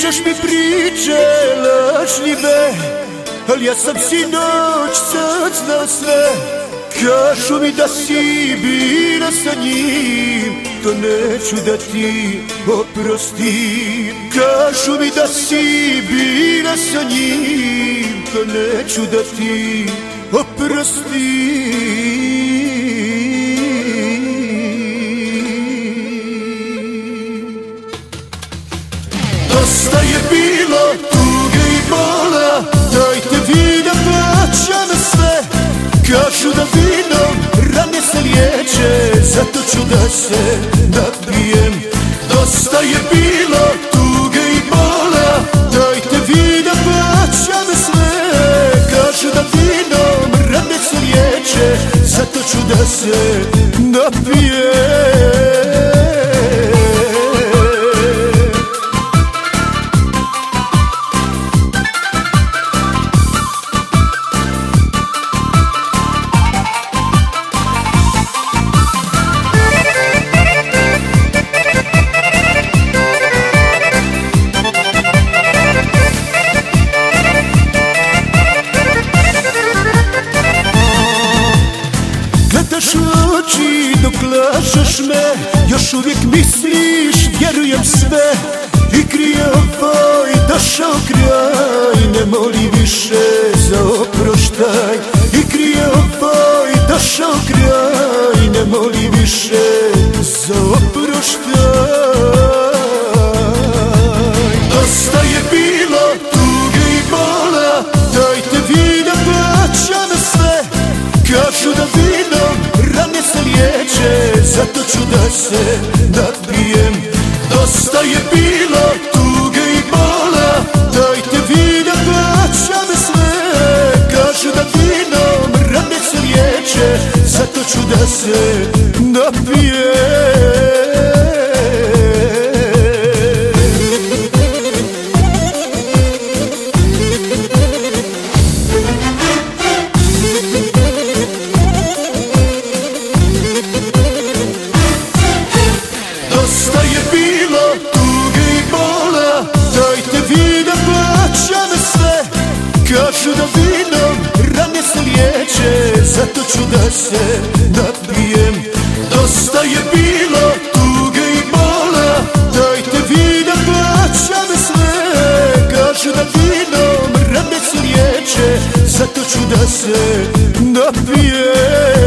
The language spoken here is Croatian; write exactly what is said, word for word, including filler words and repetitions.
Pričaš mi priče lažljive, al ja sam sinoć saznao sve. Kažu mi da si bila sa njim, to neću da ti oprostim. Kažu mi da si bila sa njim, to neću da ti oprostim. Dosta je bilo tuge i bola, dajte vina plaća na sve. Kažu da vinom rane se liječe, zato ću da se napijem. Dosta je bilo tuge i bola, dajte vina plaća na sve. Kažu da vinom rane se liječe, zato ću da se napijem. Gledaš u oči dok lažeš me, još uvijek misliš vjerujem sve. I krije ovoj došao kraj, ne moli više za oproštaj. I krije ovoj došao kraj, ne moli više za oproštaj. Dosta je bilo tuge i bola, dajte vina plaća na sve. Kažu da vinom rane se liječe, zato ću da se napijem. Dosta je bilo tuge i bola, dajte vina plaća na sve. Kažu da vinom rane se liječe, zato ću da se napijem. Dosta je bilo tuge i bola, dajte vina plaća na sve. Kažu da vinom rane se liječe, zato ću da se napijem. Dosta je bilo tuge i bola, dajte vina plaća na sve. Kažu da vinom rane se liječe, zato ću da se napijem.